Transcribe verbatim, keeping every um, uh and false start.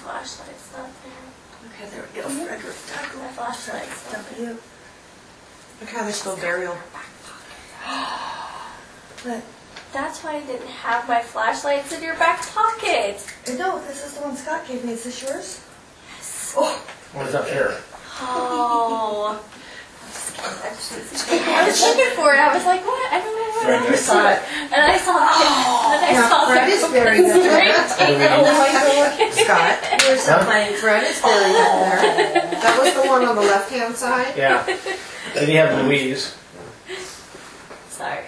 flashlight's not there. Okay, there we go. Frederick Douglass. My flashlight's not there. W. Look how they spell burial. What? That's why I didn't have my flashlights in your back pocket. No, this is the one Scott gave me. Is this yours? Yes. Oh. What's up here? Oh. I'm just kidding. I'm just kidding. I was looking for it. I was like, what? I don't know what Fred it I is. saw it. And I saw it. And then I Now, saw Fred the is buried in there. Oh my God. Scott, here's the plane. Fred is buried in there. That was the one on the left-hand side. Yeah. Did he have Louise? Sorry.